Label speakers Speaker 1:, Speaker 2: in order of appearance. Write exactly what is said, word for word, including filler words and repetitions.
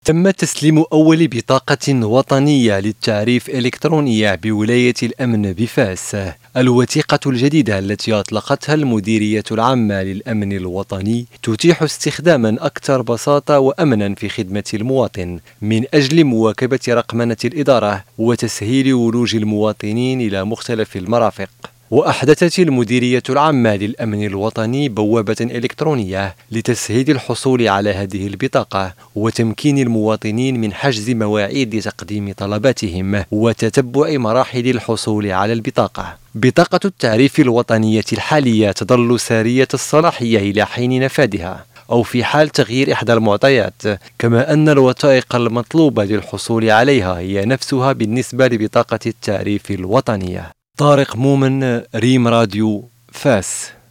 Speaker 1: تم تسليم أول بطاقة وطنية للتعريف إلكترونية بولاية الأمن بفاس. الوثيقة الجديدة التي أطلقتها المديرية العامة للأمن الوطني تتيح استخداما أكثر بساطة وأمنا في خدمة المواطن من أجل مواكبة رقمنة الإدارة وتسهيل ولوج المواطنين إلى مختلف المرافق. وأحدثت المديرية العامة للأمن الوطني بوابة إلكترونية لتسهيل الحصول على هذه البطاقة وتمكين المواطنين من حجز مواعيد تقديم طلباتهم وتتبع مراحل الحصول على البطاقة. بطاقة التعريف الوطنية الحالية تظل سارية الصلاحية إلى حين نفاذها أو في حال تغيير إحدى المعطيات، كما أن الوثائق المطلوبة للحصول عليها هي نفسها بالنسبة لبطاقة التعريف الوطنية. طارق مومن، ريم راديو، فاس.